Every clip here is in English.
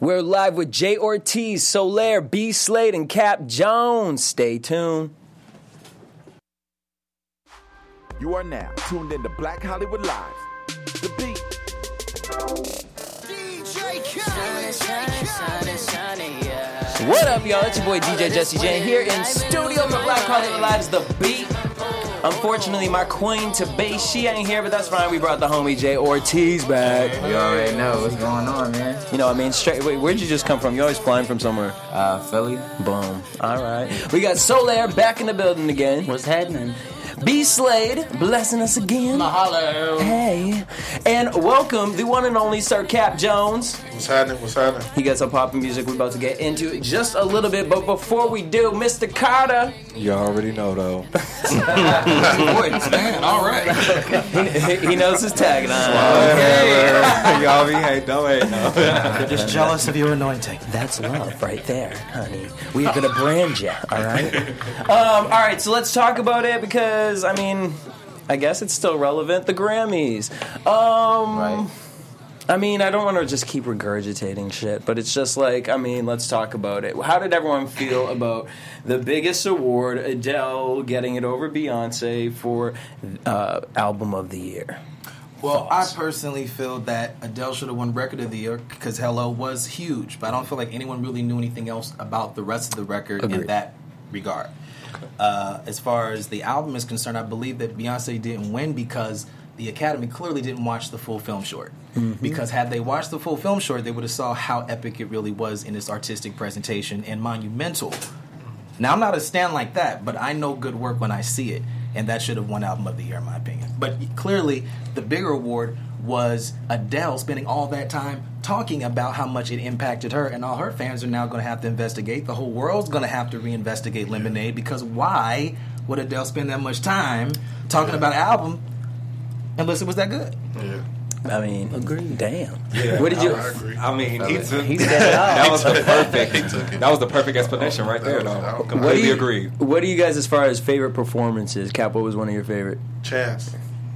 We're live with Jay Ortiz, Solaire, B. Slade, and Cap Jones. Stay tuned. You are now tuned in to Black Hollywood Live. The beat. DJ Khaled. What up, y'all? It's your boy DJ Jesse J here in studio for Black Hollywood Live's The Beat. Unfortunately, my queen to base, she ain't here, but that's fine. We brought the homie Jay Ortiz back. You already know what's going on, man. You know, I mean, straight. Wait, where'd you just come from? You always flying from somewhere. Philly. Boom. All right. We got Solaire back in the building again. What's happening? B. Slade blessing us again. Mahalo. Hey. And welcome the one and only Sir Cap Jones. What's happening? What's happening? He got some poppin' music we're about to get into just a little bit, but before we do, Mr. Carter. You already know, though. Voice, man. All right. He knows his tagline. Okay. Y'all be hate, don't hate, no. They're just jealous of your anointing. That's love right there, honey. We're gonna brand you, all right? All right, so let's talk about it because, I mean, I guess it's still relevant. The Grammys. Right. I mean, I don't want to just keep regurgitating shit, but it's just like, I mean, let's talk about it. How did everyone feel about the biggest award, Adele getting it over Beyonce for Album of the Year? Well, I personally feel that Adele should have won Record of the Year because Hello was huge, but I don't feel like anyone really knew anything else about the rest of the record in that regard. As far as the album is concerned, I believe that Beyonce didn't win because the Academy clearly didn't watch the full film short. Mm-hmm. Because had they watched the full film short, they would have saw how epic it really was in its artistic presentation and monumental. Now, I'm not a stan like that, but I know good work when I see it, and that should have won Album of the Year, in my opinion. But clearly, the bigger award was Adele spending all that time talking about how much it impacted her, and all her fans are now going to have to investigate. The whole world's going to have to reinvestigate Lemonade, because why would Adele spend that much time talking about an album unless it was that good? Yeah. I mean, agreed. Damn. Yeah, what did you? I agree. I mean, he said that was the perfect. That was the perfect explanation right there. Though. Completely agreed. What do you guys, as far as favorite performances? Cap, what was one of your favorite? Chance.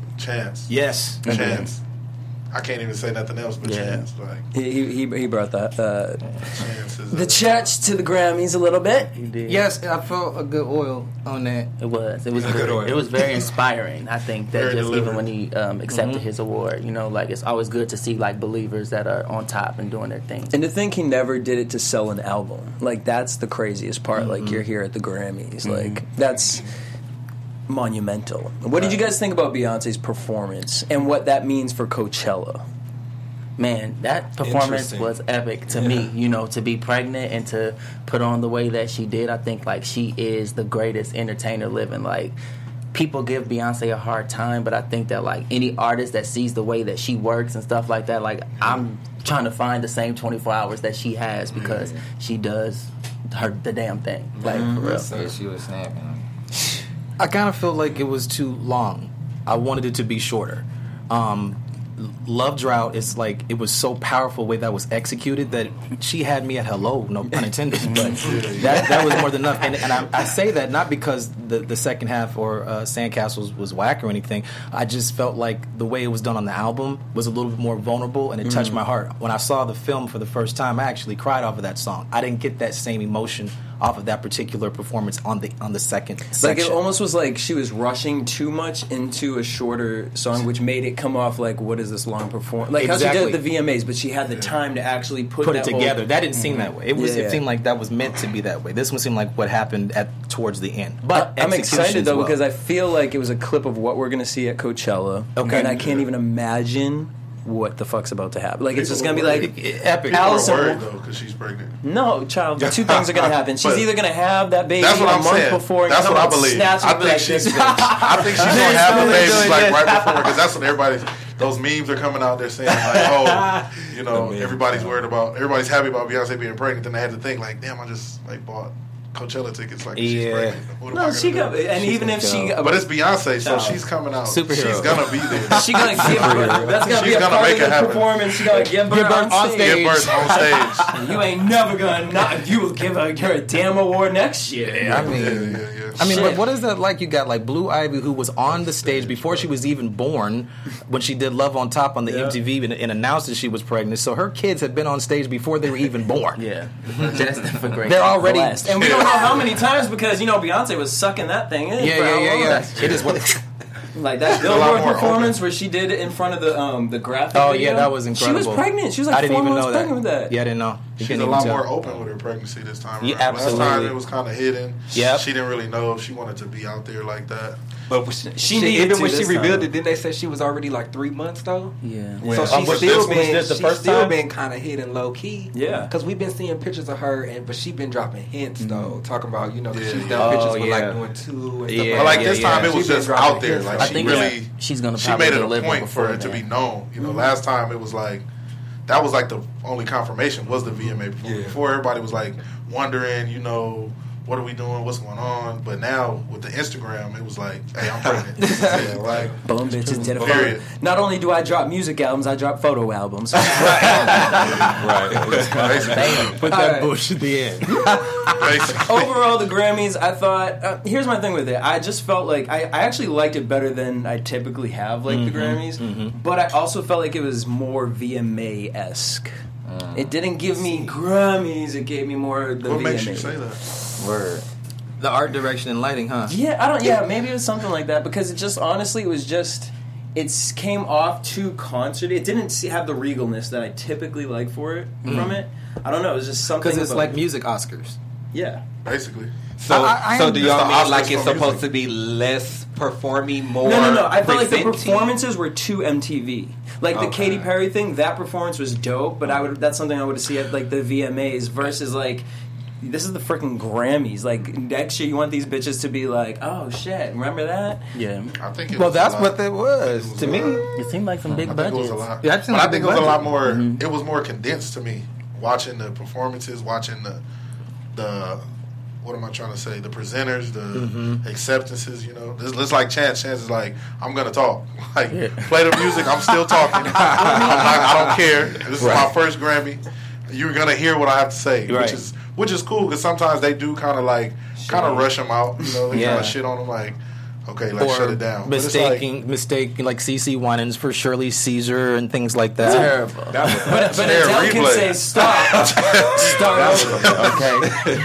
Yes. Chance. I can't even say nothing else but Chance. Like He brought that Chance is the church to the Grammys a little bit. He did. Yes, I felt a good oil on that. It was good oil. It was very inspiring. I think that Very just deliberate. even when he accepted his award, you know, like it's always good to see like believers that are on top and doing their thing. And to think he never did it to sell an album, like that's the craziest part. Like you're here at the Grammys, like that's monumental. What did you guys think about Beyonce's performance and what that means for Coachella? Man, that performance Interesting. was epic to me. You know, to be pregnant and to put on the way that she did, I think like she is the greatest entertainer living. Like people give Beyonce a hard time, but I think that like any artist that sees the way that she works and stuff like that, like I'm trying to find the same 24 hours that she has because she does the damn thing. Like for real. So she was snapping. I kind of feel like it was too long. I wanted it to be shorter. Love Drought is like, it was so powerful the way that was executed that she had me at hello, no pun intended, but that was more than enough. And I say that not because the second half or Sandcastles was whack or anything. I just felt like the way it was done on the album was a little bit more vulnerable, and it touched my heart. When I saw the film for the first time, I actually cried off of that song. I didn't get that same emotion off of that particular performance on the second section. Like it almost was like she was rushing too much into a shorter song, which made it come off like, what is this long performance? Like how she did at the VMAs, but she had the time to actually put it together. Whole... That didn't seem that way. It seemed like that was meant to be that way. This one seemed like what happened towards the end. But I'm excited though, well. because I feel like it was a clip of what we're going to see at Coachella, and I can't even imagine what the fuck's about to happen. Like, it's just going to be like epic. People are Allison. worried though because she's pregnant. No, child. Two things are going to happen. She's either going to have that baby That's what a I'm month saying. before. And That's come what I out and believe. snatch her I and be think like, she's this I think she's gonna have the baby like right before, because that's what everybody. Those memes are coming out there saying like, oh, you know, everybody's happy about Beyonce being pregnant. Then they had to think like, damn, I just like bought Coachella tickets like Yeah. she's pregnant. What am I No, gonna she do? got, and even if she, But it's Beyonce, so No. she's coming out. Superhero. She's gonna be there. she gonna give birth. That's gonna be She's a gonna part make of it the happen. performance. She gonna give birth on stage. Give birth on stage. You ain't never gonna not. You will give her a damn award next year. I mean, Yeah. I mean, Shit. what is that like? You got like Blue Ivy, who was on the stage before she was even born, when she did Love on Top on the MTV and announced that she was pregnant. So her kids had been on stage before they were even born. Yeah, destined for great. They're already. Blessed. And we don't know how many times because Beyonce was sucking that thing in. for how long? Yeah. It is what. Like that a lot Billboard more performance where she did it in front of the graphic. Oh video. yeah, that was incredible. She was pregnant. She was like I didn't 4 even months know that. pregnant with that. Yeah, I didn't know. You She's couldn't a even lot tell. more open with her pregnancy this time. Yeah, around. absolutely. Last time it was kind of hidden. Yep. She didn't really know if she wanted to be out there like that. But She needed even to when she this revealed time. it, didn't they say she was already like 3 months though? Yeah. When- So she's was still this- been was she's still been kind of hidden low key. Yeah. because we've been seeing pictures of her, but she's been dropping hints though, talking about that Yeah. she's done pictures with yeah. like doing 2 and stuff Yeah. But like yeah, this time, yeah. it was She been just dropping out there. hints. Like I she think really, she's gonna she probably made it a deliver point for before it to be then. known. Last time it was like that was like the only confirmation was the VMA performance. Yeah. Before everybody was like wondering, what are we doing? What's going on? But now with the Instagram, it was like, hey, I'm pregnant. Yeah, like, Boom, bitches did a Period. photo. Not only do I drop music albums, I drop photo albums. right. basically. Put that bush at the end. basically. Overall, the Grammys, I thought. Here's my thing with it. I just felt like I actually liked it better than I typically have, like the Grammys. But I also felt like it was more VMA-esque. It didn't give me Grammys. It gave me more the What VMA. makes you say that? Word. The art direction and lighting, huh? Yeah, I don't. Yeah, maybe it was something like that because it just honestly it was just. It came off too concert. It didn't have the regalness that I typically like for it from it. I don't know. It was just something Because it's about- like music Oscars. yeah. Basically. So, I so do It's y'all the mean Oscars like it's for supposed music. to be less performing, more? No. I felt like the presenting? performances were too MTV. Like the Okay. Katy Perry thing, that performance was dope. But that's something I would see at like the VMAs versus like. This is the freaking Grammys. Like next year, you want these bitches to be like, "Oh shit, remember that?" Yeah. I think it Well, was that's a lot. what that was to a me. lot. It seemed like some big I think it was budgets. a lot. Yeah, that seemed but like I think big it was a lot budget. more. It was more condensed to me. Watching the performances, watching the what am I trying to say? The presenters, the acceptances. It's like Chance. Chance is like, I'm gonna talk. Like, play the music. I'm still talking. I don't care. This is my first Grammy. You're gonna hear what I have to say, Right. which is cool because sometimes they do kind of rush them out. They kind Yeah. of shit on them like. Okay, let's shut it down. But it's Mistaking like CeCe Winans for Shirley Caesar and things like that. Terrible. But Share Adele can replay. say stop. Start over. Okay.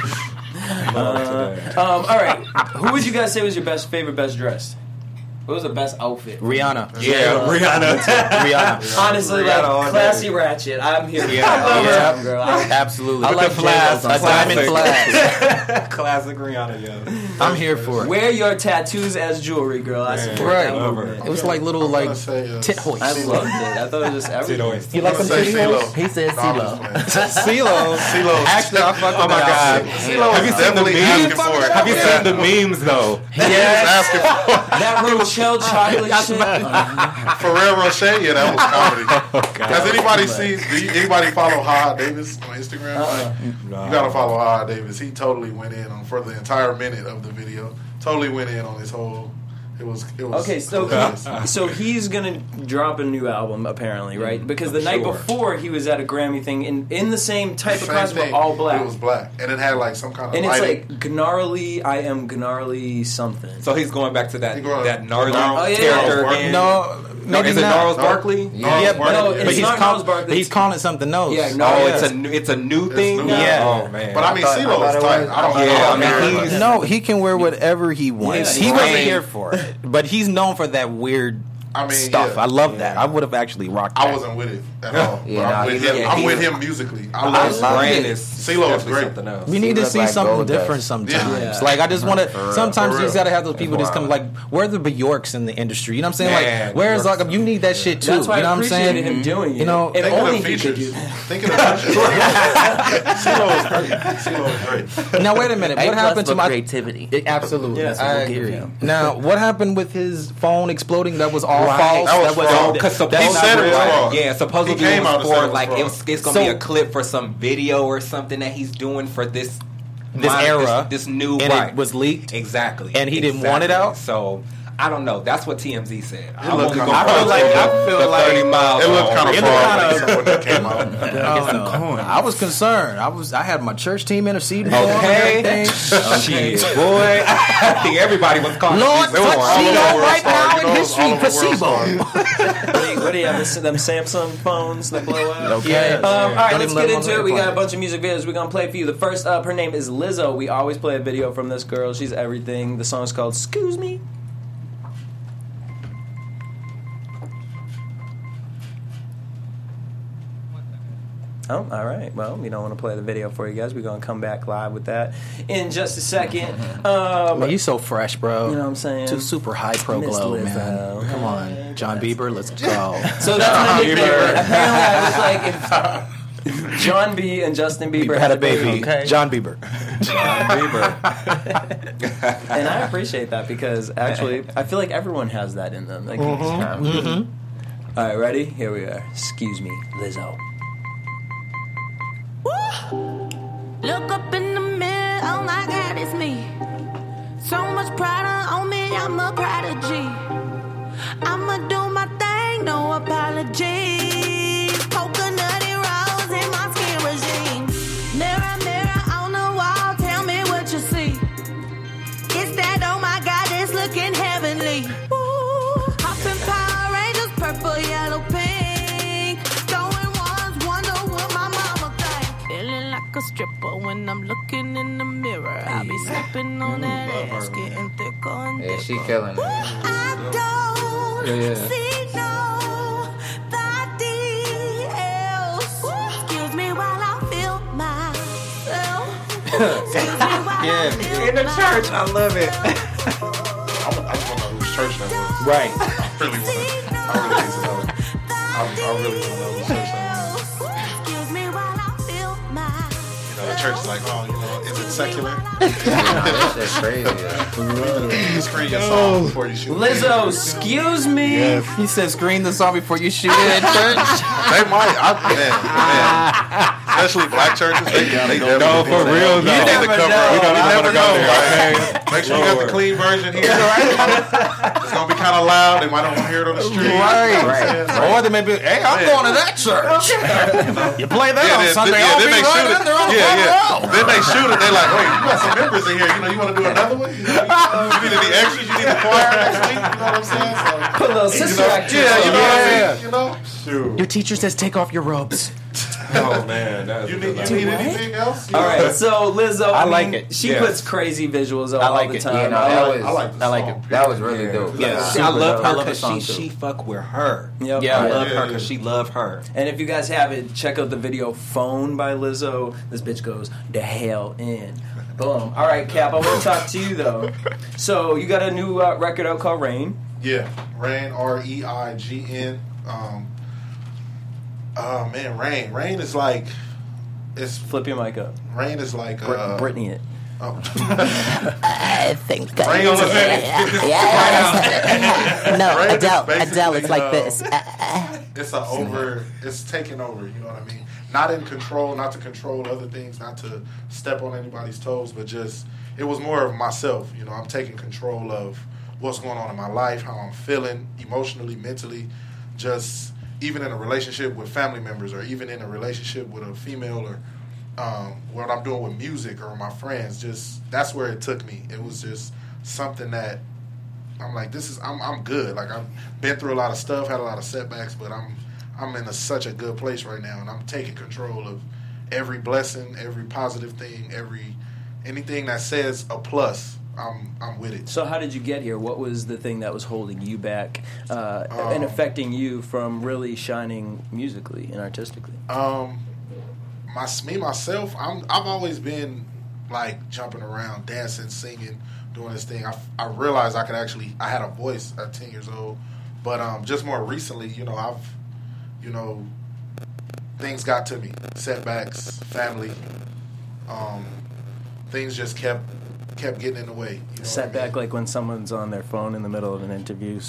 All right. Who would you guys say was your favorite best dressed? What was the best outfit? Rihanna. Yeah, Rihanna. Rihanna. Honestly, Rihanna all like day. classy ratchet. I'm here. Yeah, I love yeah. her, girl. Absolutely. I like flask. a diamond flash. Classic Rihanna, yo. I'm here for it. Wear your tattoos as jewelry, girl. I support Right. that Love movement. It was like little I'm gonna like say, tit hoist. I loved it. I thought it was just everything. You like I'm some gonna say titty hoist? CeeLo. He said No, I'm CeeLo. just playing. CeeLo. CeeLo. Actually, I fuck with Oh my that God. outfit. CeeLo Have you is seen the definitely memes? asking for it. Have you seen the memes though? Yes. Asking for That Rochelle chocolate shit. Ferrero Rocher, yeah, that was comedy. Has anybody seen? Anybody follow Ha Davis on Instagram? You gotta follow Ha Davis. He totally went in on for the entire minute of the video. Totally went in on his whole. It was Okay, so he's gonna drop a new album apparently, right? Because the night Sure. before he was at a Grammy thing in the same type of Same costume, but thing. all black. It was black, and it had like some kind of And it's lighting. like gnarly. I am gnarly something. So he's going back to that He going- that gnarly Oh, yeah. character Yeah. again. No, No, maybe is it not. Gnarls No. Barkley? Gnarls Yeah, Barkley, but, yeah. it's he's not call, Gnarls Barkley. he's calling it something else. Yeah, Oh, Gnarls. it's a new thing. new. now? Yeah. Oh man. But I mean, I CeeLo thought is it tight. was- I don't know. Yeah, I I mean, mean, he's- No, he can wear whatever he wants. Yeah, he wasn't right. here for it, but he's known for that weird I mean, stuff. yeah. I love that. I would have actually rocked that. I wasn't with it at all. Yeah, But nah, I'm with he- him. yeah, I'm he- with him musically. I His love love brain it. is CeeLo is definitely great. something else. We need to look see like something gold different dust. sometimes. Yeah. Like I just want to. Sometimes you For just real. gotta have those people just come wild. like, where are the Bjorks in the industry? You know what I'm saying? Man, like, where's Bjork's- like you need that shit too. That's why you know I what I'm appreciated saying? him doing it. You know, if Think only of the he could features. do that. Think of the features. CeeLo is great. CeeLo is great. Now wait a minute. A What plus happened for to my creativity? Absolutely, Yes, I we'll give agree. you. Now, what happened with his phone exploding? That was all Right. false. That was false. Because He said it was false. Yeah, supposedly He came it out was and said for it was like false. it's gonna So- be a clip for some video or something that he's doing for this this era, this new, and right. it was leaked. Exactly. And he didn't want it out? So, I don't know. That's what TMZ said. I feel like the 30 miles. It looked kind of fraud when that came out. I was concerned. I had my church team interceding for him Okay. and everything. Shit, boy. I think everybody was calling Lord, this touch one. Cena right now in all history over for World Star. SIBO. What do you have? Them Samsung phones that blow up? Okay. All right, Don't let's even let get them on into the it. We got a airplane. bunch of music videos we're going to play for you. The first up, her name is Lizzo. We always play a video from this girl. She's everything. The song's called Excuse Me. Oh, all right. Well, we don't want to play the video for you guys. We're going to come back live with that in just a second. Man, you so fresh, bro. You know what I'm saying? Too super high pro Miss glow, Lizzo. man. Come on, John Bieber, let's go. So that's my nickname. Apparently, I was like, if John B. and Justin Bieber had a baby. okay. John Bieber. And I appreciate that because actually, I feel like everyone has that in them. Like, All right, ready? Here we are. Excuse me, Lizzo. Look up in the mirror, oh my God, it's me. So much pride on me, I'm a prodigy. I'ma do my thing, no apologies. Coconutty rose in my skin regime. Mirror, mirror on the wall, tell me what you see. It's that, oh my God, it's looking heavenly. Ooh, hopping Power Rangers, purple, yellow, pink. Going ones, wonder what my mama think. Feeling like a stripper when I'm looking in the mirror. I be sipping on that ass, getting thicker and thicker. Yeah, she killing it. I don't see nobody else. Excuse me while I feel myself. Excuse me while I feel In the church, I love it. I just want to know whose church that was. Right. I really need to know. I really want to know whose church that was. Excuse me while I feel myself. You know, the church is like, oh, you know, is it secular? That's crazy. You screen your song before you shoot. Lizzo, excuse me. He said, "Screen the song before you shoot it in church." They might. Man. Especially black churches. They No, for real, though. You need to cover up. We don't even never want to go there. know. Make sure you got the clean version here. It's gonna be kind of loud. They might not want to hear it on the street. Right. Or they may be, hey, I'm going to that church. You play that on Sunday. I'll be then they right shoot in there on it. the front row. Then they shoot it. They're like, wait, you got some members in here. You know, you want to do another one? You need any extras? You need the choir next week? You know what I'm saying? So, Put a little sister act. yeah, you know what I mean? You know? Shoot. Your teacher says, take off your robes. Oh, man. You need anything else? All right, so Lizzo, I like it. She Yes. puts crazy visuals all, I like the it. time. Yeah, no, I like the I like song. it. That was really dope. Yeah, Super I love dope. her I love the because song, she too. fuck with her. Yep. Yeah, I love Yeah, her yeah. because she love her. And if you guys haven't, check out the video "Phone" by Lizzo. This bitch goes to hell in. Boom. All right, Cap. I want to talk to you though. So you got a new record out called Rain. Yeah, Rain, REIGN. Oh man, Rain. Rain is like, it's Flip your mic up. Rain is like Britney it. Oh. I think Rain on the No, Rain is Adele. basically, Adele, it's like this. It's taking over, you know what I mean? Not in control, not to control other things, not to step on anybody's toes, but just, it was more of myself, you know, I'm taking control of what's going on in my life, how I'm feeling emotionally, mentally, just even in a relationship with family members or even in a relationship with a female or what I'm doing with music or my friends, just that's where it took me. It was just something that I'm like, I'm good. Like I've been through a lot of stuff, had a lot of setbacks, but I'm in such a good place right now, and I'm taking control of every blessing, every positive thing, anything that says a plus. I'm with it. So how did you get here? What was the thing that was holding you back and affecting you from really shining musically and artistically? Myself, I've always been like jumping around, dancing, singing, doing this thing. I realized I had a voice at 10 years old, but just more recently, things got to me, setbacks, family, things just kept getting in the way. You know Setback, like when someone's on their phone in the middle of an interview.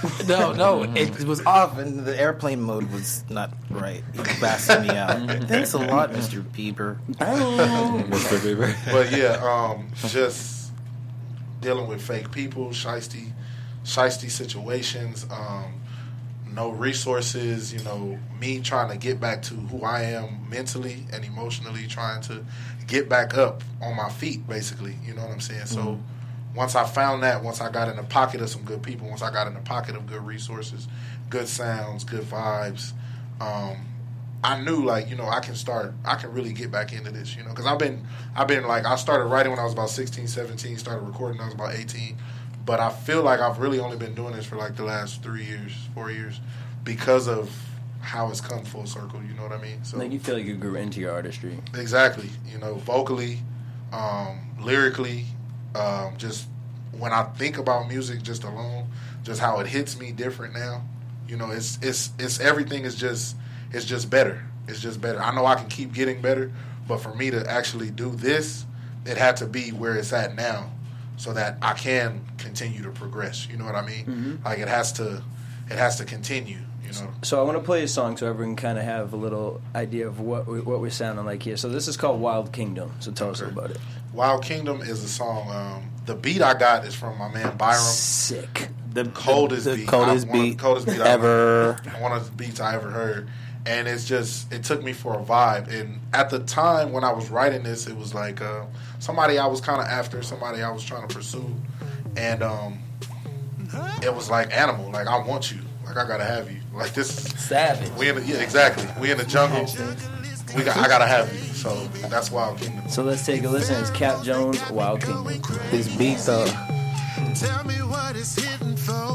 No, it was off, and the airplane mode was not right. He blasted me out. Thanks a lot, Mr. Bieber. Mr. Bieber. But yeah, just dealing with fake people, shiesty situations, no resources, me trying to get back to who I am mentally and emotionally, trying to get back up on my feet, basically. You know what I'm saying? So once I found that, once I got in the pocket of some good people, once I got in the pocket of good resources, good sounds, good vibes, I knew, I can really get back into this, because I've been I started writing when I was about 16, 17, started recording when I was about 18, but I feel like I've really only been doing this for the last 4 years, because of how it's come full circle, you know what I mean? So you feel like you grew into your artistry. Exactly, vocally, lyrically, just when I think about music just alone, just how it hits me different now, it's everything is just. It's just better. It's just better. I know I can keep getting better, but for me to actually do this, it had to be where it's at now so that I can continue to progress. You know what I mean? Mm-hmm. It has to continue, So I want to play a song so everyone can kind of have a little idea of what we're sounding like here. So this is called Wild Kingdom. So tell us about it. Wild Kingdom is a song. The beat I got is from my man Byram. Sick. The coldest beat ever. One of the beats I ever heard. And it took me for a vibe. And at the time when I was writing this, it was like somebody I was kind of after, somebody I was trying to pursue. And it was like Animal. I want you. I gotta have you. This is savage. Exactly. We in the jungle. I gotta have you. So that's Wild Kingdom. So let's take a listen. It's Cap Jones, Wild Kingdom. This beat though. Tell me what it's hitting for.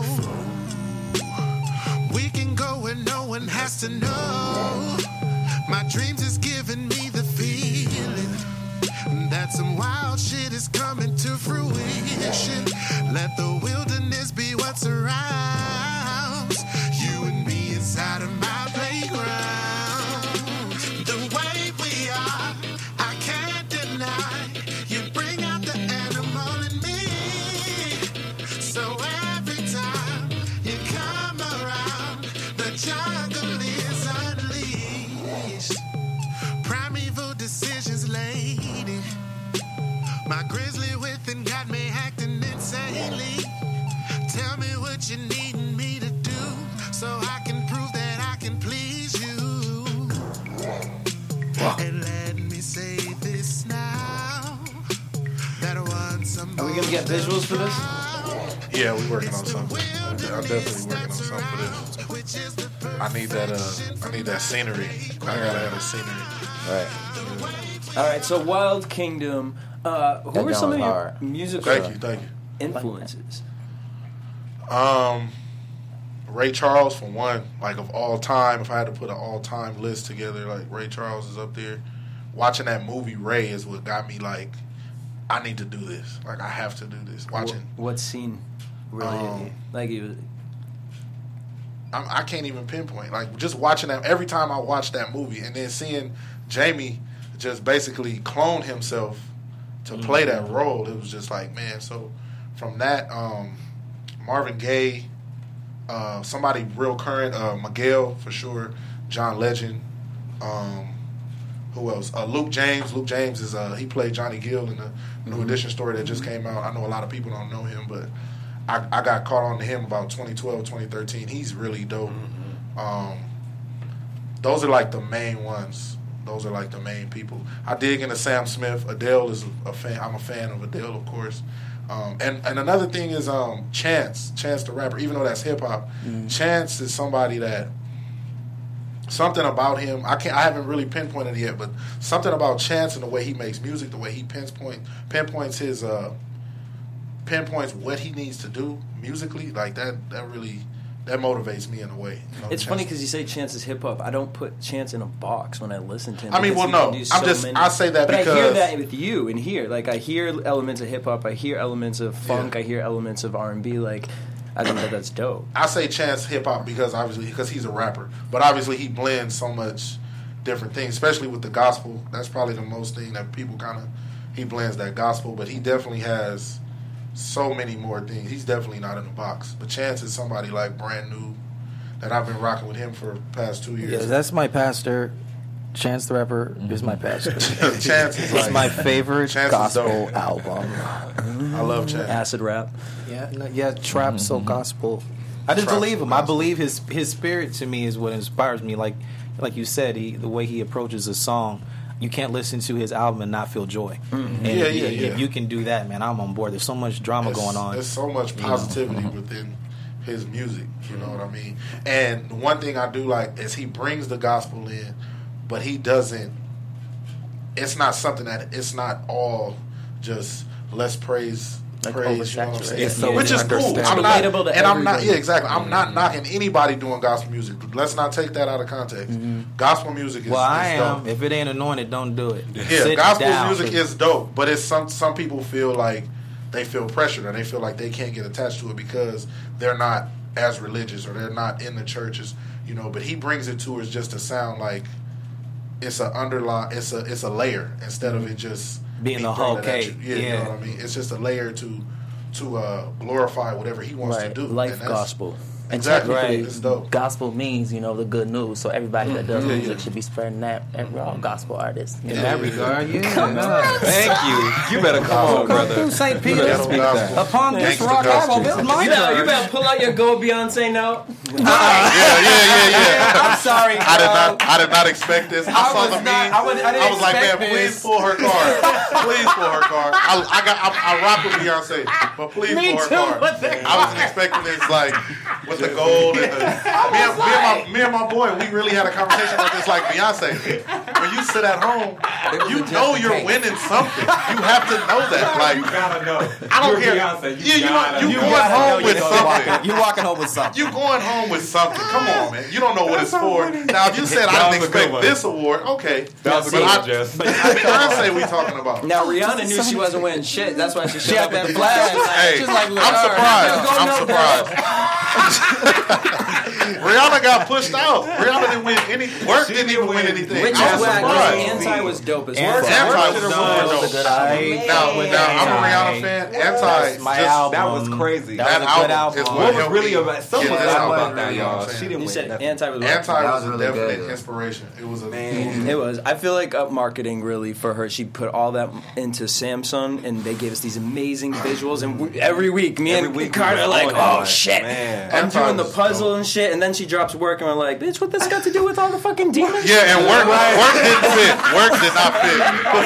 We can go where no one has to know. My dreams is giving me the feeling that some wild shit is coming to fruition. Let the wilderness be what surrounds you and me inside of my playground. The way we are, I can't deny. You bring out the animal in me. So every time you come around, the jungle is unleashed. Primeval decisions, lady. My grizzly within got me acting insanely. Tell me what you need me to do so I can prove that I can please you. And let me say this now. That I want somebody. Are we gonna get visuals for this? Yeah, we're working on something. I'm definitely working on something for this. I need that scenery. I gotta have the scenery. All right. So Wild Kingdom. Who are some of your musical Thank you. influences? Ray Charles, for one, of all time. If I had to put an all-time list together, Ray Charles is up there. Watching that movie Ray is what got me I need to do this. I have to do this. Watching what scene really hit you? I can't even pinpoint. Just watching that, every time I watch that movie and then seeing Jamie just basically clone himself to play that role, it was just man. So from that, Marvin Gaye, somebody real current, Miguel for sure, John Legend, who else? Luke James. Luke James is he played Johnny Gill in the New Edition story that just came out. I know a lot of people don't know him, but I got caught on to him about 2012, 2013. He's really dope. Those are the main ones. Those are the main people. I dig into Sam Smith. Adele is a fan. I'm a fan of Adele, of course. And another thing is Chance the rapper. Even though that's hip hop, Chance is somebody that something about him. I haven't really pinpointed it yet, but something about Chance and the way he makes music, the way he pinpoints his pinpoints what he needs to do musically. That really. That motivates me in a way. It's funny because you say Chance is hip hop. I don't put Chance in a box when I listen to him. I say that but because I hear that with you in here. I hear elements of hip hop. I hear elements of funk. I hear elements of R&B. I think that's dope. I say Chance hip hop because he's a rapper, but obviously he blends so much different things, especially with the gospel. That's probably the most thing that people he blends that gospel, but he definitely has so many more things. He's definitely not in the box. But Chance is somebody like brand new that I've been rocking with him for the past 2 years. Yeah, that's my pastor. Chance the Rapper is my pastor. Chance is it's my favorite Chance gospel album. I love Chance. Acid rap. Yeah, trap, soul, gospel. I just believe him. I believe his spirit to me is what inspires me. Like you said, the way he approaches a song. You can't listen to his album and not feel joy. And if you can do that, man, I'm on board. There's so much drama going on. There's so much positivity within his music. You know what I mean? And one thing I do like is he brings the gospel in, but he doesn't. It's not something that it's not all just let's praise. Like praise, you know what I'm saying? So which is cool. I'm not, and I'm not. Yeah, exactly. I'm not knocking anybody doing gospel music. Let's not take that out of context. Gospel music is. Well, I is am. dope. If it ain't anointed, don't do it. Yeah, Sit gospel down. music is dope, but it's some people feel like they feel pressured or they feel like they can't get attached to it because they're not as religious or they're not in the churches, you know. But he brings it to us just to sound like it's a underline. It's a layer instead of it just being the whole cake. You know what I mean? It's just a layer to glorify whatever he wants to do. Life And that's- gospel. And Exactly. technically, It's dope. gospel means, the good news. So everybody that does music should be spreading that. We're all gospel artists. In that regard, Thank you. You better come on, brother. St. You Peter. better speak that. Upon this Gangsta rock, I will gospel. build my You better pull out your Go Beyonce note. Yeah. I'm sorry. I did not expect this. I saw was the not- meme. I didn't was like, man, expect please this. pull her card. Please pull her card. I rock with Beyonce, but please pull her card. I wasn't expecting this, like, with the gold and the. Me and my boy, we really had a conversation about this, like Beyonce. When you sit at home, you know you're winning something. You have to know that. Like, You gotta know. I don't You're care. Beyonce. You going home with something. You're walking home with something. You going home with something. Come on, man. You don't know what it's for. Now, if you said I didn't was a good expect one. this award, okay. That was a good one, Jess. But Beyonce we talking about. Now Rihanna knew she wasn't winning shit. That's why she showed had up that with the flag. flag. Hey, Just like I'm surprised. Rihanna got pushed out. Rihanna didn't win any. Work didn't even win anything. Which I is was whack. surprised. Anti was dope as Anti well. Anti was was super dope. Now I'm a Rihanna fan. Anti, my just, album. That was crazy. That was a good album is album. what What was helped really me about? Someone get else this about album. that, You know what y'all. I'm She saying? didn't You win said nothing. Anti was Anti That was was really definitely good. inspiration. It was a Man. It was. I feel like up marketing really for her. She put all that into Samsung, and they gave us these amazing visuals. And every week, me and Carter are like, "Oh shit, man. I'm Anti doing the was puzzle dope. and shit." And then she drops work, and we're like, "Bitch, what this got to do with all the fucking demons?" Yeah, and work didn't fit. Work did not fit.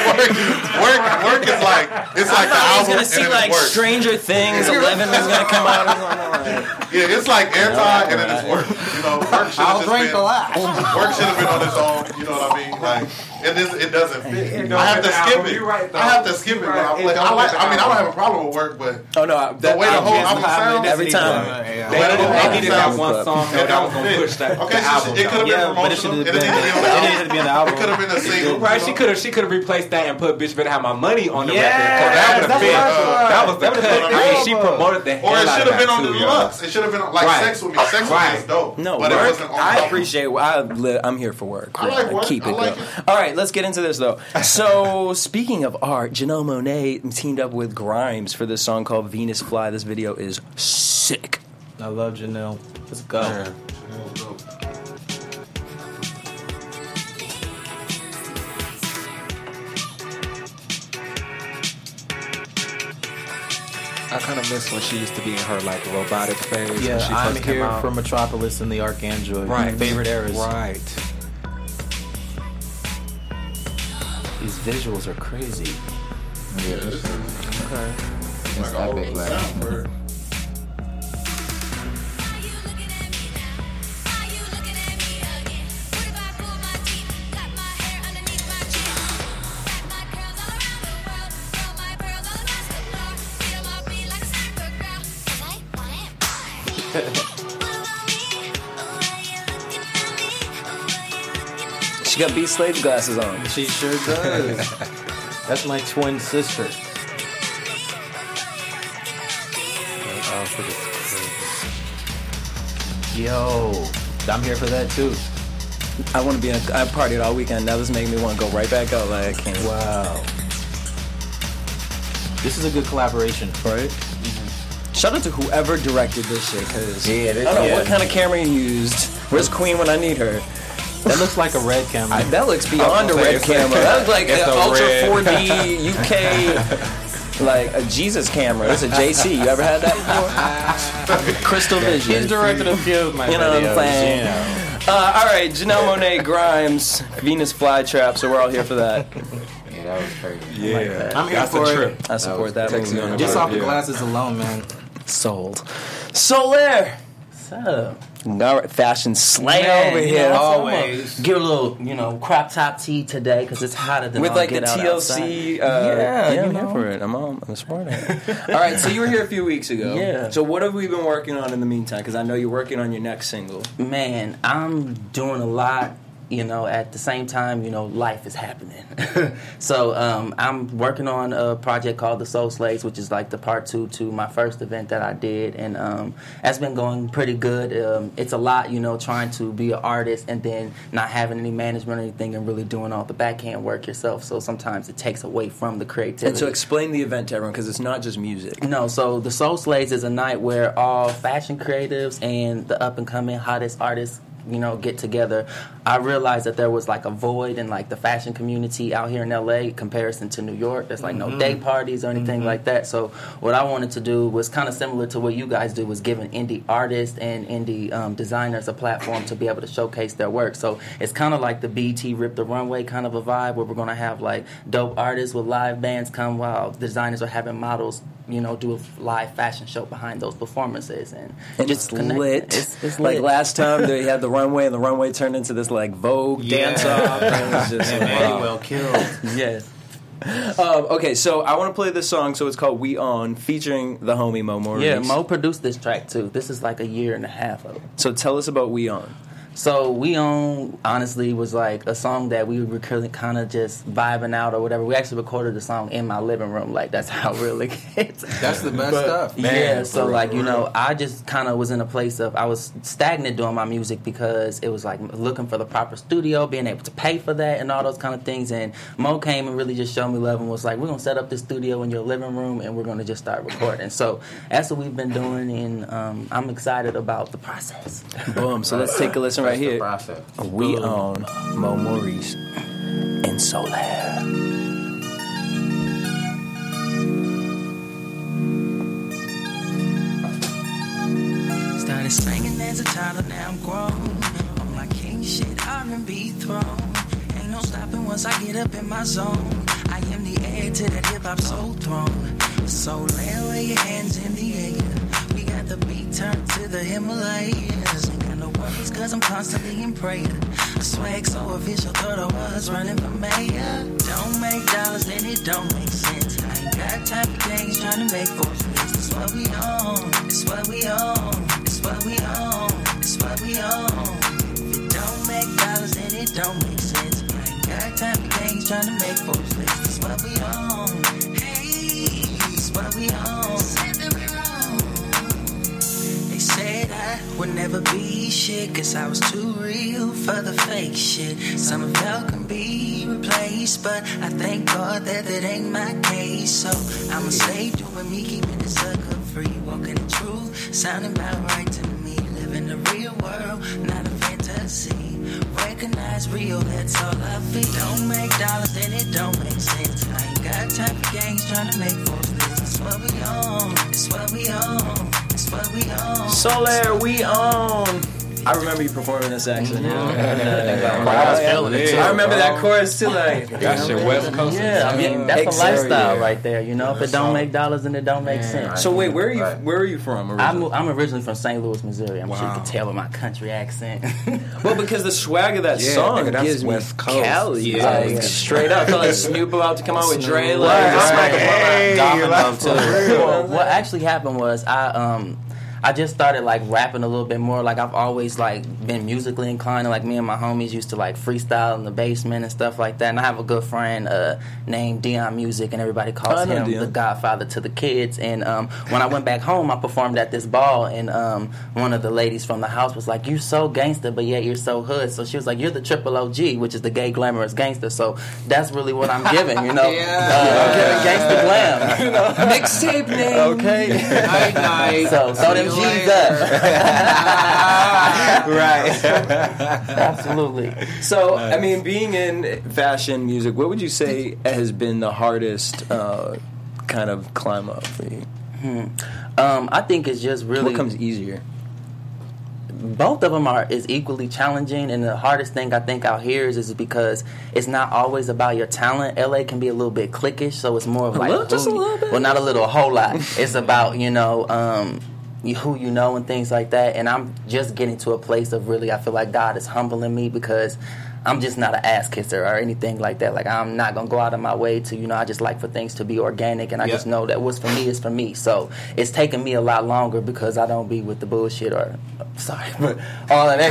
Work is like it's like the I was album gonna see and then like it's work. Stranger Things 11 was gonna come out. I was like, Yeah, it's like Anti and then it's work. You know, work should have I'll just drink been. a lot. Work should have been on its own. You know what I mean? Like it doesn't fit. know, I have to the skip album, it. you're right, though. I have to skip it. You're But right. I'm It like, don't I fit the don't have a album. problem with work, but oh no, the way the whole album sounds. every time. They needed that one song It that was don't gonna fit. push that Okay, the album. it could have been Yeah, but it should promotional. have It been. didn't need to be on the It album. needed to be on the album. It could have been a single. Right, you know? she could have replaced that and put "Bitch Better Have My Money" on the Yes, record. That would have that's been. what That was the would've cut. been I mean, dope. she promoted the hell Or it out should of have been that on the too, deluxe. It should have been like Right. Sex With Me. Sex With Me Right. is dope. No, but work, it wasn't on the I album. appreciate. I'm here for work. I like work. Keep I it like going. it. All right, let's get into this though. So, speaking of art, Janelle Monáe teamed up with Grimes for this song called "Venus Fly." This video is sick. I love Janelle. Let's go. I kind of miss when she used to be in her like robotic phase. when Yeah, she I'm first came here out. for Metropolis and the Archangel. Right. Favorite eras. Right. These visuals are crazy. Okay. Like all epic, of the like- sound for it. She got Beast Slade's glasses on. She sure does. That's my twin sister. Yo, I'm here for that too. I want to be in I partied all weekend. Now this making me want to go right back out. Like, I can't. Wow. This is a good collaboration. Right? Shout out to whoever directed this shit, because Yeah, I this- don't know yeah. what kind of camera he used. Where's Queen when I need her? That looks like a red camera. That looks beyond a red camera. That looks like It's an a Ultra red. 4D UK, like a Jesus camera. That's a JC. You ever had that before? Crystal Vision. He's directed a few of my You know what I'm videos, saying? you know. All right, Janelle Monáe Grimes, Venus Flytrap. So we're all here for that. Yeah, that was crazy. Yeah, I'm here that's for a it. trip. I support that Takes you movie. on a Just trip, off the yeah. glasses alone, man. Sold. Solaire. What's up? All right, fashion slang Man, over you here. know, so I'm Always. gonna Get a little, crop top tee today because it's hotter than With I'll like the get out TLC, outside. I'm here for it. I'm supporting it. All right, so you were here a few weeks ago. Yeah. So what have we been working on in the meantime? Because I know you're working on your next single. Man, I'm doing a lot. At the same time, life is happening. So I'm working on a project called The Soul Slaves, which is like the part 2 to my first event that I did, and that's been going pretty good. It's a lot, trying to be an artist and then not having any management or anything and really doing all the backhand work yourself. So sometimes it takes away from the creativity. And so explain the event to everyone, because it's not just music. No, so the Soul Slaves is a night where all fashion creatives and the up-and-coming hottest artists get together. I realized that there was like a void in like the fashion community out here in LA in comparison to New York. There's like no day parties or anything like that. So what I wanted to do was kind of similar to what you guys do, was giving indie artists and indie designers a platform to be able to showcase their work. So it's kind of like the BET Rip the Runway kind of a vibe, where we're going to have like dope artists with live bands come while designers are having models do a live fashion show behind those performances, and It's connect- lit. It's Like lit. last time they had the runway, and the runway turned into this like Vogue dance off. And it was just And Manuel killed. Yes. okay, so I want to play this song. So it's called "We On," featuring the homie Mo Maurice. Yeah, Mo produced this track too. This is like a year and a half of it. So tell us about "We On." So We On, honestly, was like a song that we were kind of just vibing out or whatever. We actually recorded the song in my living room. Like, that's how real it gets. That's the best stuff. Yeah, so like, I just kind of was in a place of, I was stagnant doing my music because it was like looking for the proper studio, being able to pay for that and all those kind of things. And Mo came and really just showed me love and was like, we're going to set up this studio in your living room and we're going to just start recording. So that's what we've been doing, and I'm excited about the process. Boom. So let's take a listen right here. Process. We On, Mo Maurice and Solaire. Started singing as a toddler, now I'm grown. On my king shit, R&B throne. Ain't no stopping once I get up in my zone. I am the heir to that hip-hop soul throne. So lay your hands in the air. We got the beat turned to the Himalayas. Ain't got no worries cause I'm constantly in prayer. Swag so official, thought I was running for mayor. Don't make dollars, then it don't make sense. I ain't got time for things trying to make fortunes. It's what we own, it's what we own. It's what we own, it's what we own. If it don't make dollars, then it don't make sense. I ain't got time for things trying to make folks live. It's what we own, hey, it's what we own. Said that we wrong. They said I would never be shit, cause I was too real for the fake shit. Some of y'all can be replaced, but I thank God that ain't my case. So I'ma stay doing me, keeping it sucker free, walking the truth, sounding about right to me. Living the real world, not a fantasy. Recognize real, that's all I feel. Don't make dollars, then it don't make sense. I ain't got time for games trying to make folks live. It's what we own, it's what we own, it's what we own. Solaire, We On. I remember you performing this actually. I was feeling it too. I remember that chorus too. Like, That shit West Coast. Yeah, I mean, that's Exactly. a lifestyle right there, If it don't make dollars, then it don't make sense. So wait, where are you from originally? I'm originally from St. Louis, Missouri. I'm sure you can tell by my country accent. Well, because the swag of that song nigga, that's gives me West Coast. Cali. Yeah. Like, straight up. I felt like Snoop about to come out with Dre. Right. Like, Dolphin Love too. What actually happened was I just started like rapping a little bit more. Like I've always like been musically inclined. Like me and my homies used to like freestyle in the basement and stuff like that. And I have a good friend named Dion Music, and everybody calls him Dion. the godfather to the kids. And when I went back home, I performed at this ball, and one of the ladies from the house was like, "You so gangster, but yet you're so hood." So she was like, "You're the triple OG, which is the gay glamorous gangster." So that's really what I'm giving, you know. I'm giving gangster glam. You know? Mixtape name. Okay. Night. So throw them G's up. Right. Absolutely. So, I mean, being in fashion music, what would you say has been the hardest kind of climb up for you? I think it's just really... What comes easier? Both of them is equally challenging, and the hardest thing I think out here is because it's not always about your talent. LA can be a little bit cliquish, so it's more of like just a little bit. Well, not a little, a whole lot. It's about who you know and things like that. And I'm just getting to a place of really, I feel like God is humbling me because I'm just not an ass kisser or anything like that. Like, I'm not going to go out of my way to, I just like for things to be organic, and I just know that what's for me is for me. So it's taken me a lot longer because I don't be with the bullshit or, but all that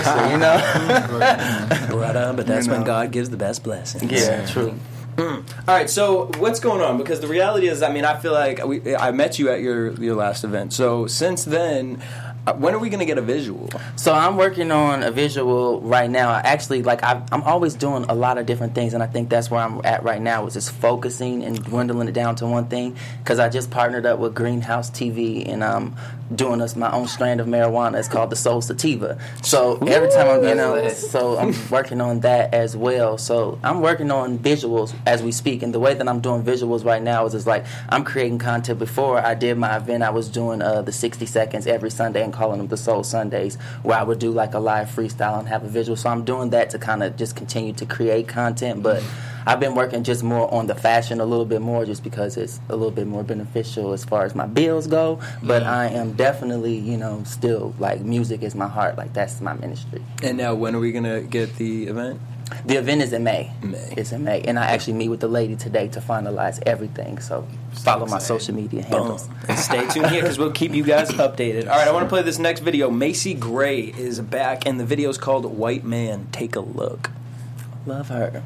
extra, Right on, but that's when God gives the best blessings. Yeah, true. All right, so what's going on? Because the reality is, I mean, I feel like I met you at your last event. So since then, when are we going to get a visual? So I'm working on a visual right now. Actually, like I'm always doing a lot of different things, and I think that's where I'm at right now, is just focusing and dwindling it down to one thing. Because I just partnered up with Greenhouse TV, and I'm doing my own strand of marijuana. It's called the Soul Sativa. So every time I'm working on that as well. So I'm working on visuals as we speak, and the way that I'm doing visuals right now is like I'm creating content. Before I did my event, I was doing the 60 seconds every Sunday and calling them the Soul Sundays, where I would do like a live freestyle and have a visual. So I'm doing that to kind of just continue to create content, but I've been working just more on the fashion a little bit more, just because it's a little bit more beneficial as far as my bills go. But I am definitely, still, like, music is my heart. Like, that's my ministry. And now, when are we going to get the event? The event is in May. It's in May. And I actually meet with the lady today to finalize everything. So follow my social media handles. And stay tuned here because we'll keep you guys updated. All right, I want to play this next video. Macy Gray is back, and the video is called White Man. Take a look. Love her.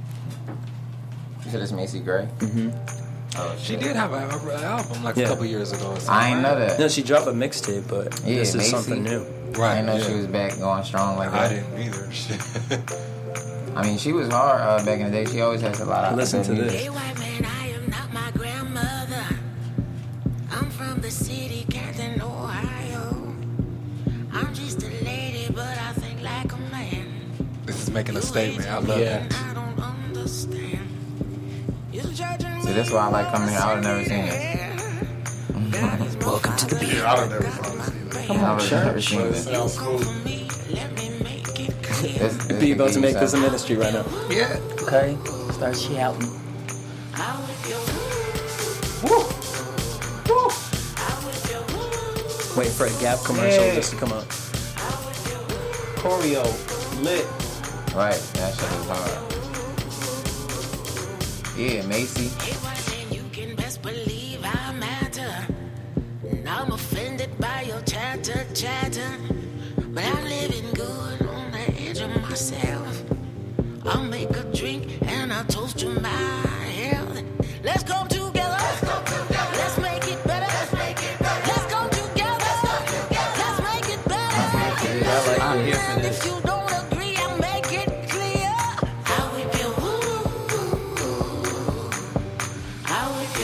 You said it's Macy Gray? Mm-hmm. Oh, she did have an album like a couple years ago. I ain't know that. No, she dropped a mixtape, but this is Macy, something new. Right. I didn't know she was back going strong like that. I didn't either. I mean, she was hard back in the day. She always has a lot of... Listen to this. Hey, white man, I am not my grandmother. I'm from the city, Canton, Ohio. I'm just a lady, but I think like a man. This is making a statement. I love it. I don't understand. See, that's why I like coming here. I would have never seen it. Welcome to the beat. Yeah, I don't never find it. Come on, sure. Never seen it. Sounds smooth. Be about to make this a ministry right now. Yeah. Okay. Start shouting. Waiting for a Gap commercial just to come out. Choreo, lit. Right, that shit is hard. Yeah, Macy. You can best believe I matter. I'm offended by your chatter. But I'm living good on the edge of myself. I'll make a drink and I'll toast to my health. Let's come together. Let's make it better. Let's come together. Let's make it better. I'm here for this. If you don't agree, I'll make it clear. I whip your woo. I whip